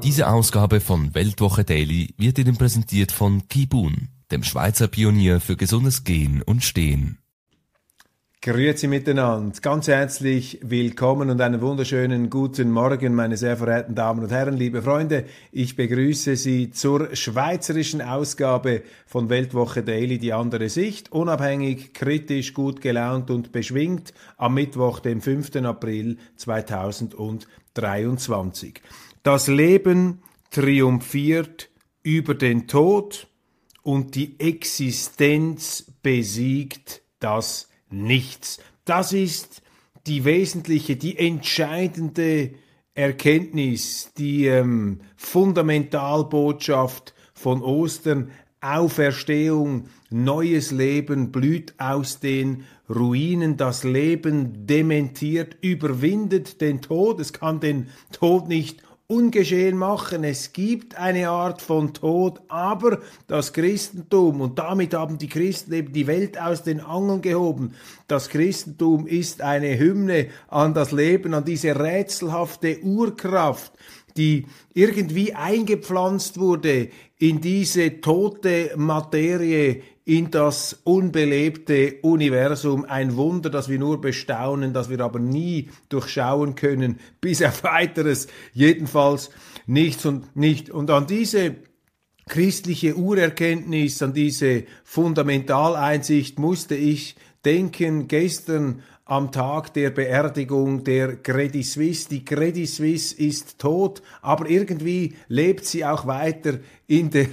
Diese Ausgabe von Weltwoche Daily wird Ihnen präsentiert von Kibun, dem Schweizer Pionier für gesundes Gehen und Stehen. Grüezi miteinander, ganz herzlich willkommen und einen wunderschönen guten Morgen, meine sehr verehrten Damen und Herren, liebe Freunde. Ich begrüße Sie zur schweizerischen Ausgabe von Weltwoche Daily, die andere Sicht, unabhängig, kritisch, gut gelaunt und beschwingt, am Mittwoch, dem 5. April 2023. Das Leben triumphiert über den Tod und die Existenz besiegt das Nichts. Das ist die wesentliche, die entscheidende Erkenntnis, die Fundamentalbotschaft von Ostern. Auferstehung, neues Leben blüht aus den Ruinen. Das Leben dementiert, überwindet den Tod. Es kann den Tod nicht ungeschehen machen. Es gibt eine Art von Tod, aber das Christentum, und damit haben die Christen eben die Welt aus den Angeln gehoben, das Christentum ist eine Hymne an das Leben, an diese rätselhafte Urkraft, die irgendwie eingepflanzt wurde in diese tote Materie, in das unbelebte Universum. Ein Wunder, das wir nur bestaunen, das wir aber nie durchschauen können, bis auf weiteres, jedenfalls nichts und nicht. Und an diese christliche Urerkenntnis, an diese Fundamentaleinsicht musste ich denken gestern am Tag der Beerdigung der Credit Suisse. Die Credit Suisse ist tot, aber irgendwie lebt sie auch weiter in der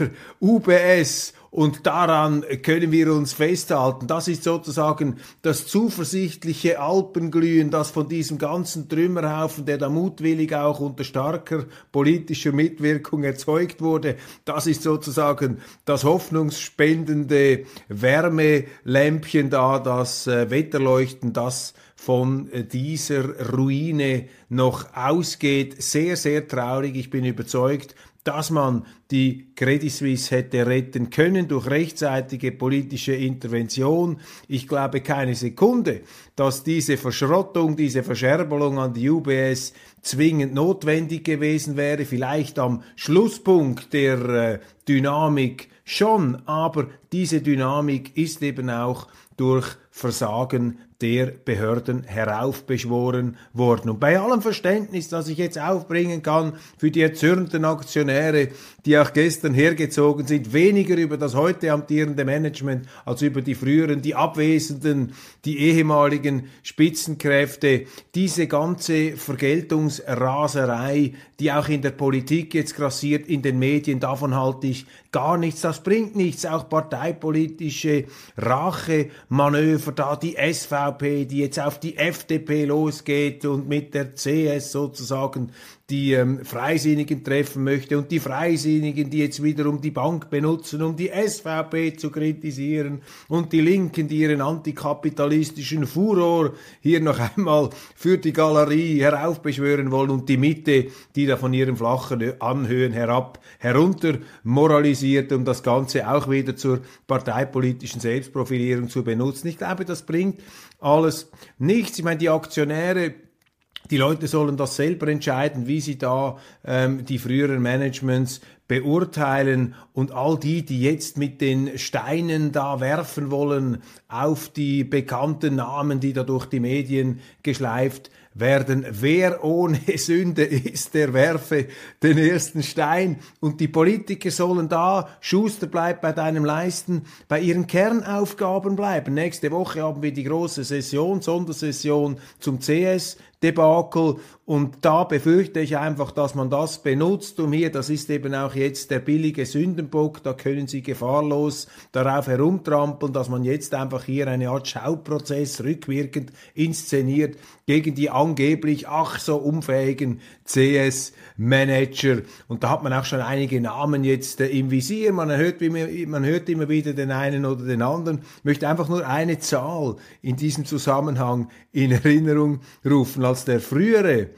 UBS. Und daran können wir uns festhalten. Das ist sozusagen das zuversichtliche Alpenglühen, das von diesem ganzen Trümmerhaufen, der da mutwillig auch unter starker politischer Mitwirkung erzeugt wurde, das ist sozusagen das hoffnungsspendende Wärmelämpchen da, das Wetterleuchten, das von dieser Ruine noch ausgeht. Sehr, sehr traurig. Ich bin überzeugt, dass man die Credit Suisse hätte retten können durch rechtzeitige politische Intervention. Ich glaube keine Sekunde, dass diese Verschrottung, diese Verscherbelung an die UBS zwingend notwendig gewesen wäre. Vielleicht am Schlusspunkt der Dynamik schon, aber diese Dynamik ist eben auch durch Versagen der Behörden heraufbeschworen worden. Und bei allem Verständnis, das ich jetzt aufbringen kann für die erzürnten Aktionäre, die auch gestern hergezogen sind, weniger über das heute amtierende Management als über die früheren, die Abwesenden, die ehemaligen Spitzenkräfte, diese ganze Vergeltungsraserei, die auch in der Politik jetzt grassiert, in den Medien, davon halte ich gar nichts, das bringt nichts, auch parteipolitische Rachemanöver, da die SVP, die jetzt auf die FDP losgeht und mit der CS sozusagen die Freisinnigen treffen möchte und die Freisinnigen, die jetzt wiederum die Bank benutzen, um die SVP zu kritisieren und die Linken, die ihren antikapitalistischen Furor hier noch einmal für die Galerie heraufbeschwören wollen und die Mitte, die da von ihren flachen Anhöhen herunter moralisiert, um das Ganze auch wieder zur parteipolitischen Selbstprofilierung zu benutzen. Ich glaube, das bringt alles nichts. Ich meine, die Aktionäre, die Leute sollen das selber entscheiden, wie sie da die früheren Managements beurteilen, und all die, die jetzt mit den Steinen da werfen wollen auf die bekannten Namen, die da durch die Medien geschleift werden. Wer ohne Sünde ist, der werfe den ersten Stein. Und die Politiker sollen da, Schuster bleibt bei deinem Leisten, bei ihren Kernaufgaben bleiben. Nächste Woche haben wir die große Session, Sondersession zum CS-Debakel, und da befürchte ich einfach, dass man das benutzt, um hier, das ist eben auch jetzt der billige Sündenbock, da können Sie gefahrlos darauf herumtrampeln, dass man jetzt einfach hier eine Art Schauprozess rückwirkend inszeniert gegen die angeblich ach so unfähigen CS-Manager. Und da hat man auch schon einige Namen jetzt im Visier, man hört immer wieder den einen oder den anderen. Ich möchte einfach nur eine Zahl in diesem Zusammenhang in Erinnerung rufen. Als der frühere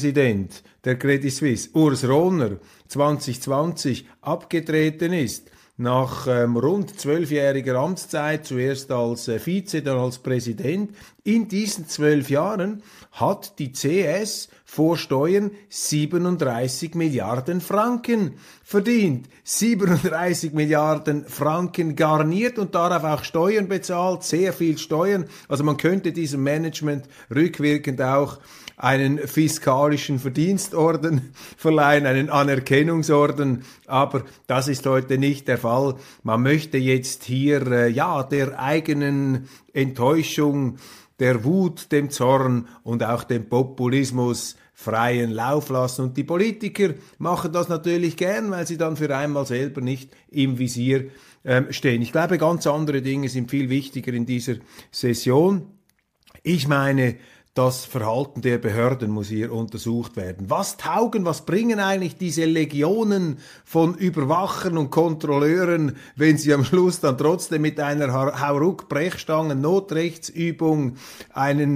Verwaltungsratspräsident der Credit Suisse, Urs Rohner, 2020 abgetreten ist, nach rund 12-jähriger Amtszeit, zuerst als Vize, dann als Präsident. In diesen 12 Jahren hat die CS vor Steuern 37 Milliarden Franken verdient. 37 Milliarden Franken garniert und darauf auch Steuern bezahlt, sehr viel Steuern. Also man könnte diesem Management rückwirkend auch einen fiskalischen Verdienstorden verleihen, einen Anerkennungsorden, aber das ist heute nicht der Fall. Man möchte jetzt hier der eigenen Enttäuschung, der Wut, dem Zorn und auch dem Populismus freien Lauf lassen. Und die Politiker machen das natürlich gern, weil sie dann für einmal selber nicht im Visier stehen. Ich glaube, ganz andere Dinge sind viel wichtiger in dieser Session. Ich meine, das Verhalten der Behörden muss hier untersucht werden. Was bringen eigentlich diese Legionen von Überwachern und Kontrolleuren, wenn sie am Schluss dann trotzdem mit einer Hauruck-Brechstangen-Notrechtsübung einen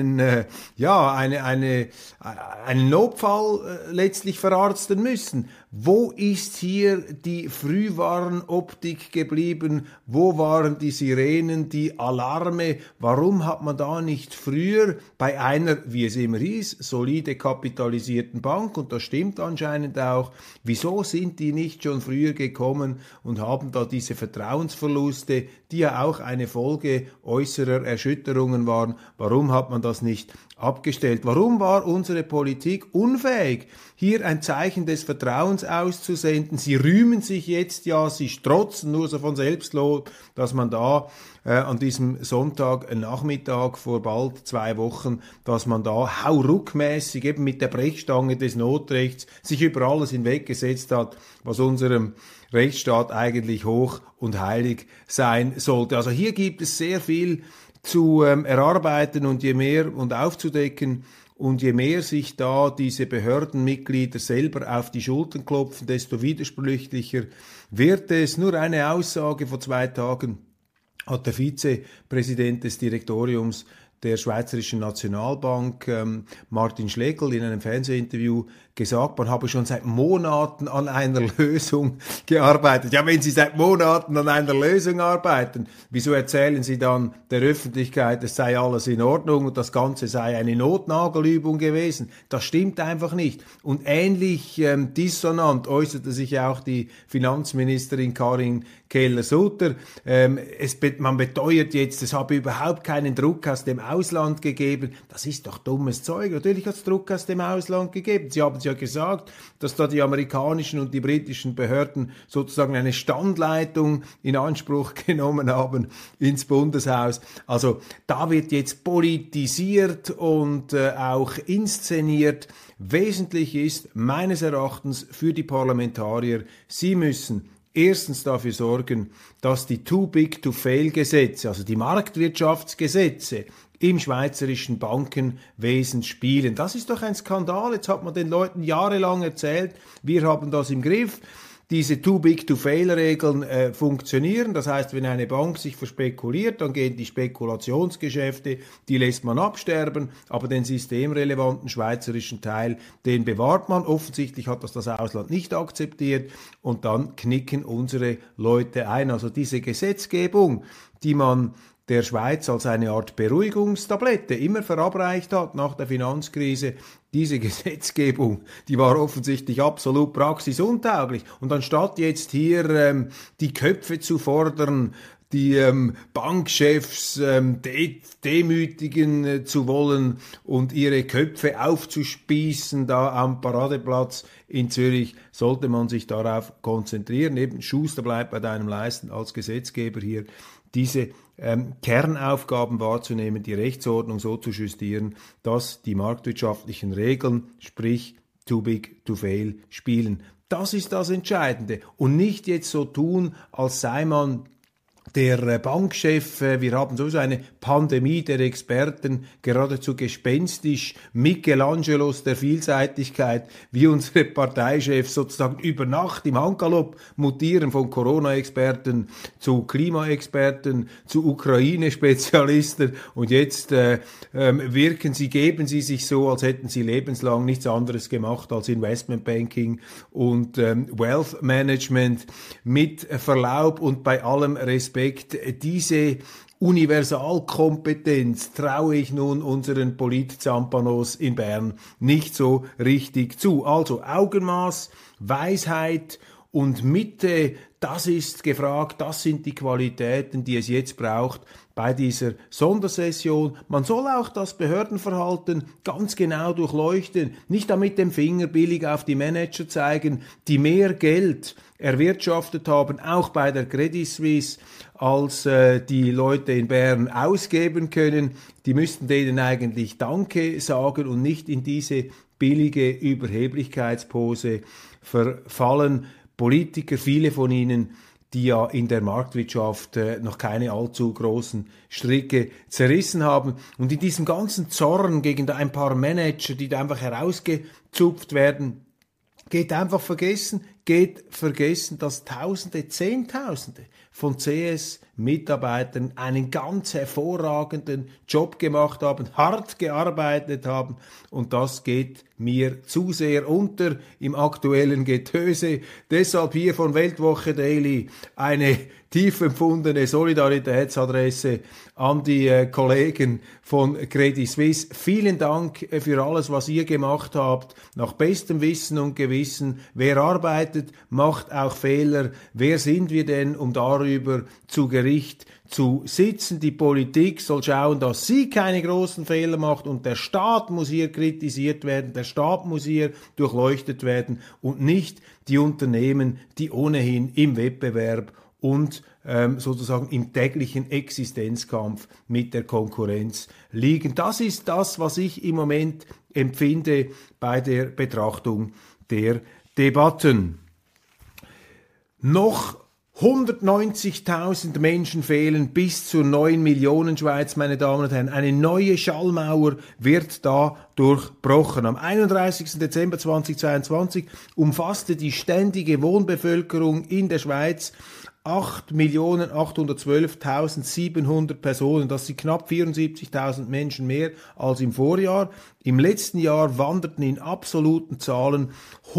Notfall letztlich verarzten müssen? Wo ist hier die Frühwarnoptik geblieben? Wo waren die Sirenen, die Alarme? Warum hat man da nicht früher bei einer, wie es immer hieß, solide kapitalisierten Bank, und das stimmt anscheinend auch, wieso sind die nicht schon früher gekommen und haben da diese Vertrauensverluste, die ja auch eine Folge äußerer Erschütterungen waren, warum hat man das nicht abgestellt? Warum war unsere Politik unfähig, hier ein Zeichen des Vertrauens auszusenden? Sie rühmen sich jetzt ja, sie strotzen nur so von Selbstlob, dass man da an diesem Sonntagnachmittag vor bald 2 Wochen, dass man da hauruckmäßig eben mit der Brechstange des Notrechts sich über alles hinweggesetzt hat, was unserem Rechtsstaat eigentlich hoch und heilig sein sollte. Also hier gibt es sehr viel zu erarbeiten und je mehr und aufzudecken. Und je mehr sich da diese Behördenmitglieder selber auf die Schultern klopfen, desto widersprüchlicher wird es. Nur eine Aussage vor 2 Tagen hat der Vizepräsident des Direktoriums der Schweizerischen Nationalbank, Martin Schlegel, in einem Fernsehinterview gesagt, man habe schon seit Monaten an einer Lösung gearbeitet. Ja, wenn Sie seit Monaten an einer Lösung arbeiten, wieso erzählen Sie dann der Öffentlichkeit, es sei alles in Ordnung und das Ganze sei eine Notnagelübung gewesen? Das stimmt einfach nicht. Und ähnlich dissonant äußerte sich auch die Finanzministerin Karin Keller-Sutter. Man beteuert jetzt, es habe überhaupt keinen Druck aus dem Ausland gegeben. Das ist doch dummes Zeug. Natürlich hat es Druck aus dem Ausland gegeben. Sie haben es ja gesagt, dass da die amerikanischen und die britischen Behörden sozusagen eine Standleitung in Anspruch genommen haben ins Bundeshaus. Also da wird jetzt politisiert und auch inszeniert. Wesentlich ist meines Erachtens für die Parlamentarier, sie müssen erstens dafür sorgen, dass die Too-Big-to-Fail-Gesetze, also die Marktwirtschaftsgesetze, im schweizerischen Bankenwesen spielen. Das ist doch ein Skandal. Jetzt hat man den Leuten jahrelang erzählt, wir haben das im Griff. Diese Too-Big-to-Fail-Regeln funktionieren. Das heißt, wenn eine Bank sich verspekuliert, dann gehen die Spekulationsgeschäfte, die lässt man absterben, aber den systemrelevanten schweizerischen Teil, den bewahrt man. Offensichtlich hat das Ausland nicht akzeptiert und dann knicken unsere Leute ein. Also diese Gesetzgebung, die man der Schweiz als eine Art Beruhigungstablette immer verabreicht hat nach der Finanzkrise, diese Gesetzgebung, die war offensichtlich absolut praxisuntauglich. Und anstatt jetzt hier die Köpfe zu fordern, die Bankchefs demütigen zu wollen und ihre Köpfe aufzuspießen da am Paradeplatz in Zürich, sollte man sich darauf konzentrieren. Eben Schuster bleibt bei deinem Leisten als Gesetzgeber hier, diese Kernaufgaben wahrzunehmen, die Rechtsordnung so zu justieren, dass die marktwirtschaftlichen Regeln, sprich too big to fail, spielen. Das ist das Entscheidende. Und nicht jetzt so tun, als sei man der Bankchef, wir haben sowieso eine Pandemie der Experten, geradezu gespenstisch, Michelangelos der Vielseitigkeit, wie unsere Parteichefs sozusagen über Nacht im Handgalopp mutieren von Corona-Experten zu Klimaexperten, zu Ukraine-Spezialisten und jetzt geben sie sich so, als hätten sie lebenslang nichts anderes gemacht als Investmentbanking und Wealth Management. Mit Verlaub und bei allem Respekt, diese Universalkompetenz traue ich nun unseren Polit-Zampanos in Bern nicht so richtig zu. Also Augenmaß, Weisheit und Mitte, das ist gefragt, das sind die Qualitäten, die es jetzt braucht bei dieser Sondersession. Man soll auch das Behördenverhalten ganz genau durchleuchten, nicht damit dem Finger billig auf die Manager zeigen, die mehr Geld erwirtschaftet haben, auch bei der Credit Suisse, als die Leute in Bern ausgeben können. Die müssten denen eigentlich Danke sagen und nicht in diese billige Überheblichkeitspose verfallen. Politiker, viele von ihnen, die ja in der Marktwirtschaft noch keine allzu großen Stricke zerrissen haben. Und in diesem ganzen Zorn gegen ein paar Manager, die da einfach herausgezupft werden, geht vergessen, dass Tausende, Zehntausende von CS-Mitarbeitern einen ganz hervorragenden Job gemacht haben, hart gearbeitet haben und das geht mir zu sehr unter im aktuellen Getöse. Deshalb hier von Weltwoche Daily eine tief empfundene Solidaritätsadresse an die Kollegen von Credit Suisse. Vielen Dank für alles, was ihr gemacht habt. Nach bestem Wissen und Gewissen. Wer arbeitet, macht auch Fehler. Wer sind wir denn, um darüber zu Gericht zu sitzen? Die Politik soll schauen, dass sie keine großen Fehler macht und der Staat muss hier kritisiert werden, der Staat muss hier durchleuchtet werden und nicht die Unternehmen, die ohnehin im Wettbewerb und sozusagen im täglichen Existenzkampf mit der Konkurrenz liegen. Das ist das, was ich im Moment empfinde bei der Betrachtung der Debatten. Noch 190.000 Menschen fehlen bis zur 9 Millionen Schweiz, meine Damen und Herren. Eine neue Schallmauer wird da durchbrochen. Am 31. Dezember 2022 umfasste die ständige Wohnbevölkerung in der Schweiz 8.812.700 Personen. Das sind knapp 74.000 Menschen mehr als im Vorjahr. Im letzten Jahr wanderten in absoluten Zahlen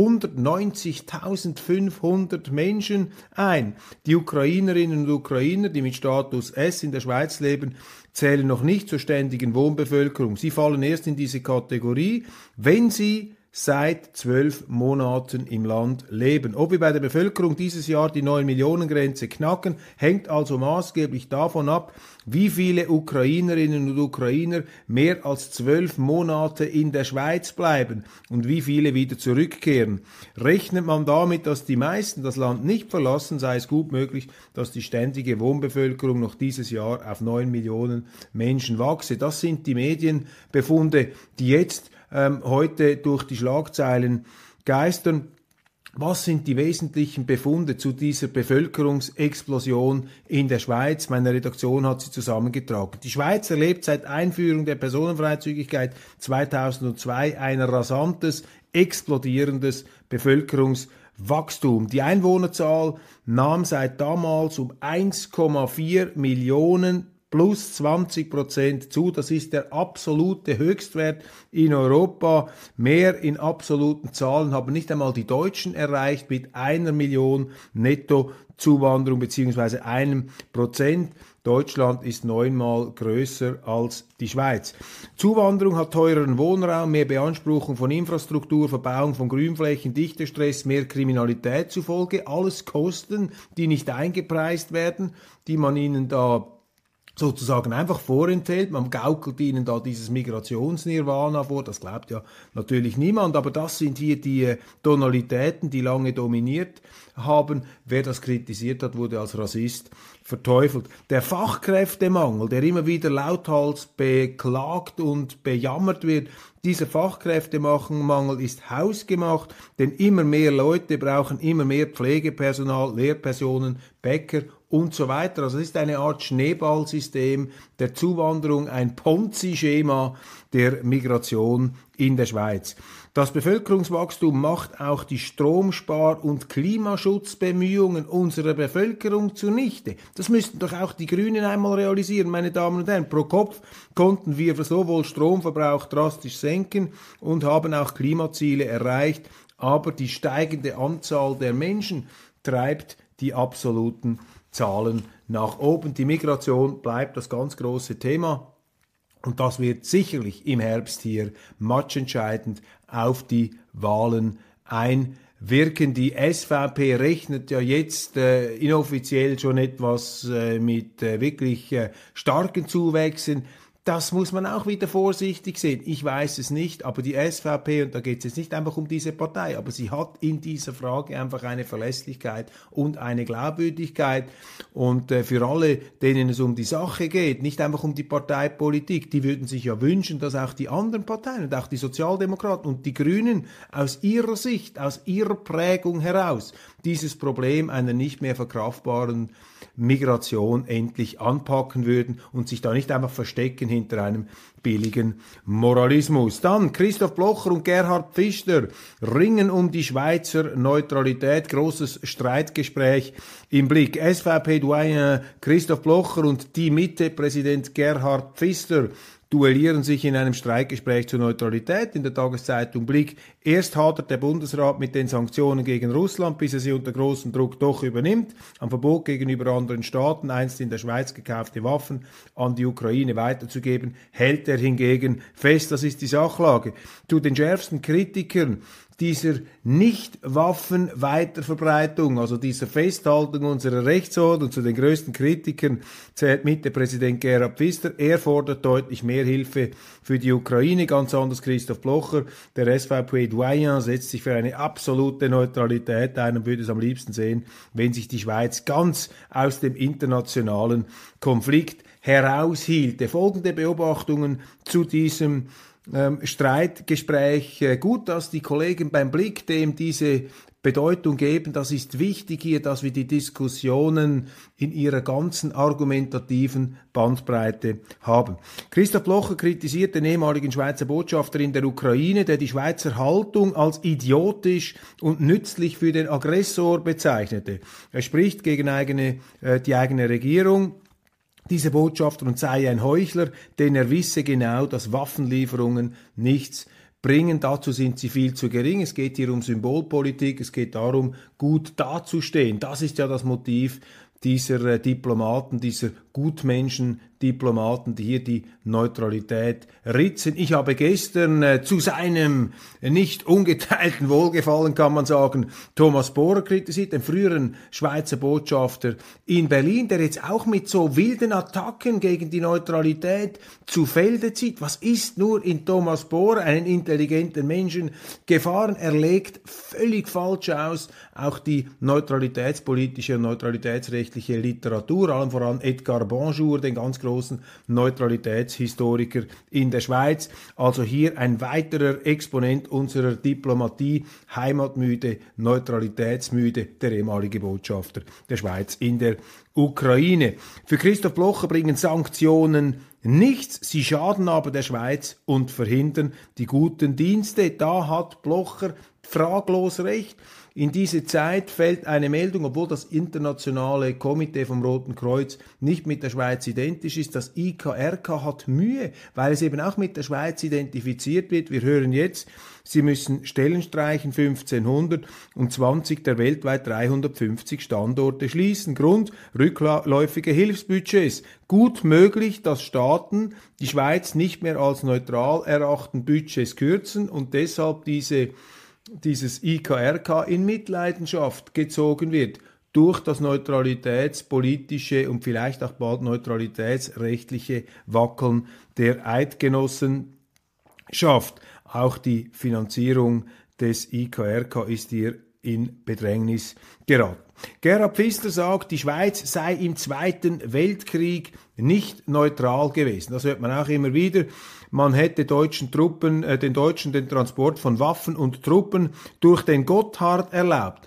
190.500 Menschen ein. Die Ukrainerinnen und Ukrainer, die mit Status S in der Schweiz leben, zählen noch nicht zur ständigen Wohnbevölkerung. Sie fallen erst in diese Kategorie, wenn sie seit 12 Monaten im Land leben. Ob wir bei der Bevölkerung dieses Jahr die 9-Millionen-Grenze knacken, hängt also maßgeblich davon ab, wie viele Ukrainerinnen und Ukrainer mehr als 12 Monate in der Schweiz bleiben und wie viele wieder zurückkehren. Rechnet man damit, dass die meisten das Land nicht verlassen, sei es gut möglich, dass die ständige Wohnbevölkerung noch dieses Jahr auf 9 Millionen Menschen wachse. Das sind die Medienbefunde, die jetzt heute durch die Schlagzeilen geistern. Was sind die wesentlichen Befunde zu dieser Bevölkerungsexplosion in der Schweiz? Meine Redaktion hat sie zusammengetragen. Die Schweiz erlebt seit Einführung der Personenfreizügigkeit 2002 ein rasantes, explodierendes Bevölkerungswachstum. Die Einwohnerzahl nahm seit damals um 1,4 Millionen plus 20% zu. Das ist der absolute Höchstwert in Europa. Mehr in absoluten Zahlen haben nicht einmal die Deutschen erreicht mit 1 Million Nettozuwanderung bzw. 1%. Deutschland ist 9-mal größer als die Schweiz. Zuwanderung hat teureren Wohnraum, mehr Beanspruchung von Infrastruktur, Verbauung von Grünflächen, Dichtestress, mehr Kriminalität zufolge. Alles Kosten, die nicht eingepreist werden, die man ihnen da sozusagen einfach vorenthält. Man gaukelt ihnen da dieses Migrationsnirvana vor, das glaubt ja natürlich niemand, aber das sind hier die Tonalitäten, die lange dominiert haben. Wer das kritisiert hat, wurde als Rassist verteufelt. Der Fachkräftemangel, der immer wieder lauthals beklagt und bejammert wird, dieser Fachkräftemangel ist hausgemacht, denn immer mehr Leute brauchen immer mehr Pflegepersonal, Lehrpersonen, Bäcker und so weiter. Also es ist eine Art Schneeballsystem der Zuwanderung, ein Ponzi-Schema der Migration in der Schweiz. Das Bevölkerungswachstum macht auch die Stromspar- und Klimaschutzbemühungen unserer Bevölkerung zunichte. Das müssten doch auch die Grünen einmal realisieren, meine Damen und Herren. Pro Kopf konnten wir sowohl Stromverbrauch drastisch senken und haben auch Klimaziele erreicht, aber die steigende Anzahl der Menschen treibt die absoluten Zahlen nach oben. Die Migration bleibt das ganz große Thema. Und das wird sicherlich im Herbst hier matchentscheidend auf die Wahlen einwirken. Die SVP rechnet ja jetzt inoffiziell schon etwas mit wirklich starken Zuwächsen. Das muss man auch wieder vorsichtig sehen. Ich weiß es nicht, aber die SVP, und da geht es jetzt nicht einfach um diese Partei, aber sie hat in dieser Frage einfach eine Verlässlichkeit und eine Glaubwürdigkeit. Und für alle, denen es um die Sache geht, nicht einfach um die Parteipolitik, die würden sich ja wünschen, dass auch die anderen Parteien und auch die Sozialdemokraten und die Grünen aus ihrer Sicht, aus ihrer Prägung heraus dieses Problem einer nicht mehr verkraftbaren Migration endlich anpacken würden und sich da nicht einfach verstecken hinter einem billigen Moralismus. Dann Christoph Blocher und Gerhard Pfister ringen um die Schweizer Neutralität. Großes Streitgespräch im Blick. SVP-Doyen Christoph Blocher und die Mitte-Präsident Gerhard Pfister duellieren sich in einem Streitgespräch zur Neutralität. In der Tageszeitung Blick: Erst hadert der Bundesrat mit den Sanktionen gegen Russland, bis er sie unter großem Druck doch übernimmt. Am Verbot gegenüber anderen Staaten, einst in der Schweiz gekaufte Waffen an die Ukraine weiterzugeben, hält er hingegen fest. Das ist die Sachlage. Zu den schärfsten Kritikern dieser Nicht-Waffen-Weiterverbreitung, also dieser Festhaltung unserer Rechtsordnung, zu den größten Kritikern zählt Mitte-Präsident Gerhard Pfister. Er fordert deutlich mehr Hilfe für die Ukraine, ganz anders Christoph Blocher. Der SVP-Doyen setzt sich für eine absolute Neutralität ein und würde es am liebsten sehen, wenn sich die Schweiz ganz aus dem internationalen Konflikt heraushielte. Folgende Beobachtungen zu diesem Streitgespräch. Gut, dass die Kollegen beim Blick dem diese Bedeutung geben. Das ist wichtig hier, dass wir die Diskussionen in ihrer ganzen argumentativen Bandbreite haben. Christoph Blocher kritisiert den ehemaligen Schweizer Botschafter in der Ukraine, der die Schweizer Haltung als idiotisch und nützlich für den Aggressor bezeichnete. Er spricht gegen die eigene Regierung, diese Botschafter, und sei ein Heuchler, denn er wisse genau, dass Waffenlieferungen nichts bringen. Dazu sind sie viel zu gering. Es geht hier um Symbolpolitik, es geht darum, gut dazustehen. Das ist ja das Motiv dieser Diplomaten, dieser Gutmenschen-Diplomaten, die hier die Neutralität ritzen. Ich habe gestern zu seinem nicht ungeteilten Wohlgefallen, kann man sagen, Thomas Bohrer kritisiert, den früheren Schweizer Botschafter in Berlin, der jetzt auch mit so wilden Attacken gegen die Neutralität zu Felde zieht. Was ist nur in Thomas Bohrer, einen intelligenten Menschen, gefahren? Er legt völlig falsch aus, auch die neutralitätspolitische und neutralitätsrechtliche Literatur, allem voran Edgar Bonjour, den ganz großen Neutralitätshistoriker in der Schweiz. Also hier ein weiterer Exponent unserer Diplomatie, heimatmüde, neutralitätsmüde, der ehemalige Botschafter der Schweiz in der Ukraine. Für Christoph Blocher bringen Sanktionen nichts, sie schaden aber der Schweiz und verhindern die guten Dienste. Da hat Blocher fraglos recht. In diese Zeit fällt eine Meldung, obwohl das internationale Komitee vom Roten Kreuz nicht mit der Schweiz identisch ist. Das IKRK hat Mühe, weil es eben auch mit der Schweiz identifiziert wird. Wir hören jetzt, sie müssen Stellen streichen, 1500, und 20 der weltweit 350 Standorte schließen. Grund: rückläufige Hilfsbudgets. Gut möglich, dass Staaten die Schweiz nicht mehr als neutral erachten, Budgets kürzen und deshalb dieses IKRK in Mitleidenschaft gezogen wird durch das neutralitätspolitische und vielleicht auch bald neutralitätsrechtliche Wackeln der Eidgenossenschaft. Auch die Finanzierung des IKRK ist hier in Bedrängnis geraten. Gerhard Pfister sagt, die Schweiz sei im Zweiten Weltkrieg nicht neutral gewesen. Das hört man auch immer wieder. Man hätte den Deutschen den Transport von Waffen und Truppen durch den Gotthard erlaubt.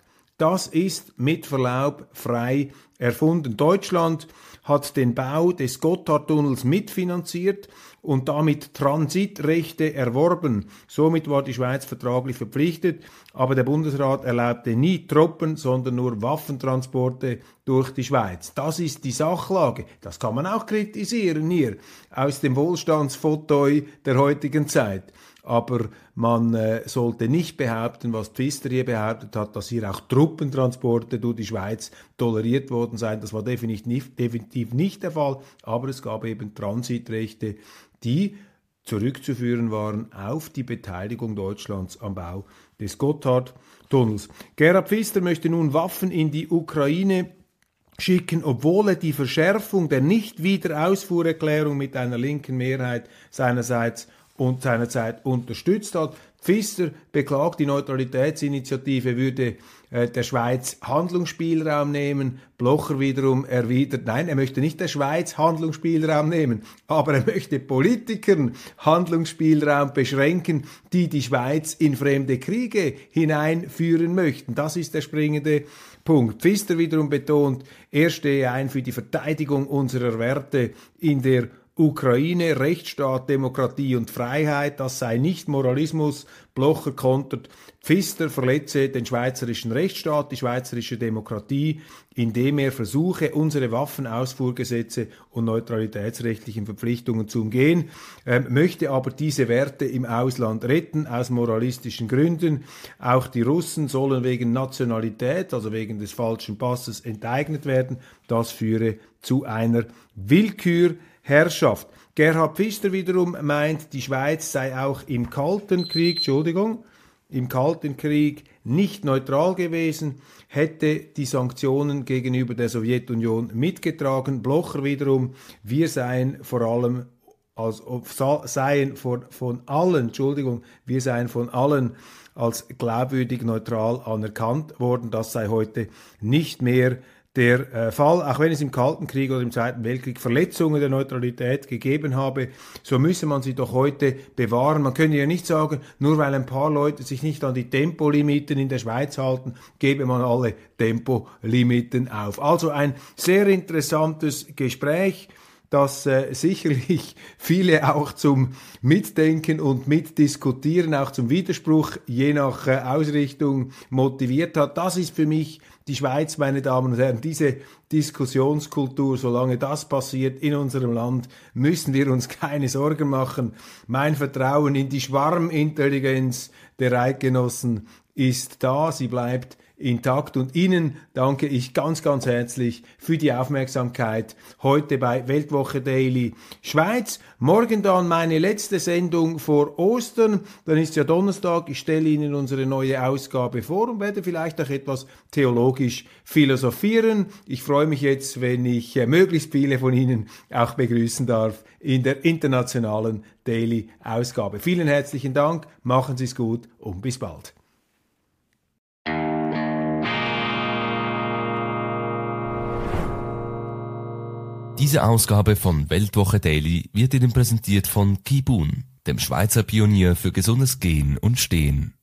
Das ist mit Verlaub frei erfunden. Deutschland hat den Bau des Gotthardtunnels mitfinanziert und damit Transitrechte erworben. Somit war die Schweiz vertraglich verpflichtet, aber der Bundesrat erlaubte nie Truppen, sondern nur Waffentransporte durch die Schweiz. Das ist die Sachlage. Das kann man auch kritisieren hier aus dem Wohlstandsfauteuil der heutigen Zeit. Aber man sollte nicht behaupten, was Pfister hier behauptet hat, dass hier auch Truppentransporte durch die Schweiz toleriert worden seien. Das war definitiv nicht der Fall, aber es gab eben Transitrechte, die zurückzuführen waren auf die Beteiligung Deutschlands am Bau des Gotthardtunnels. Gerhard Pfister möchte nun Waffen in die Ukraine schicken, obwohl er die Verschärfung der Nicht-Wiederausfuhrerklärung mit einer linken Mehrheit seinerzeit unterstützt hat. Pfister beklagt, die Neutralitätsinitiative würde der Schweiz Handlungsspielraum nehmen. Blocher wiederum erwidert, nein, er möchte nicht der Schweiz Handlungsspielraum nehmen, aber er möchte Politikern Handlungsspielraum beschränken, die die Schweiz in fremde Kriege hineinführen möchten. Das ist der springende Punkt. Pfister wiederum betont, er stehe ein für die Verteidigung unserer Werte in der Ukraine, Rechtsstaat, Demokratie und Freiheit, das sei nicht Moralismus. Blocher kontert, Pfister verletze den schweizerischen Rechtsstaat, die schweizerische Demokratie, indem er versuche, unsere Waffenausfuhrgesetze und neutralitätsrechtlichen Verpflichtungen zu umgehen, möchte aber diese Werte im Ausland retten, aus moralistischen Gründen. Auch die Russen sollen wegen Nationalität, also wegen des falschen Passes, enteignet werden. Das führe zu einer Willkürherrschaft. Gerhard Pfister wiederum meint, die Schweiz sei auch im Kalten Krieg nicht neutral gewesen, hätte die Sanktionen gegenüber der Sowjetunion mitgetragen. Blocher wiederum, wir seien von allen als glaubwürdig neutral anerkannt worden. Das sei heute nicht mehr der Fall, auch wenn es im Kalten Krieg oder im Zweiten Weltkrieg Verletzungen der Neutralität gegeben habe, so müsse man sie doch heute bewahren. Man könne ja nicht sagen, nur weil ein paar Leute sich nicht an die Tempolimiten in der Schweiz halten, gebe man alle Tempolimiten auf. Also ein sehr interessantes Gespräch, das sicherlich viele auch zum Mitdenken und Mitdiskutieren, auch zum Widerspruch je nach Ausrichtung motiviert hat. Das ist für mich die Schweiz, meine Damen und Herren, diese Diskussionskultur. Solange das passiert in unserem Land, müssen wir uns keine Sorgen machen. Mein Vertrauen in die Schwarmintelligenz der Eidgenossen ist da, sie bleibt intakt, und Ihnen danke ich ganz, ganz herzlich für die Aufmerksamkeit heute bei Weltwoche Daily Schweiz. Morgen dann meine letzte Sendung vor Ostern, dann ist ja Donnerstag, ich stelle Ihnen unsere neue Ausgabe vor und werde vielleicht auch etwas theologisch philosophieren. Ich freue mich jetzt, wenn ich möglichst viele von Ihnen auch begrüßen darf in der internationalen Daily Ausgabe. Vielen herzlichen Dank, machen Sie es gut und bis bald. Diese Ausgabe von Weltwoche Daily wird Ihnen präsentiert von Kibun, dem Schweizer Pionier für gesundes Gehen und Stehen.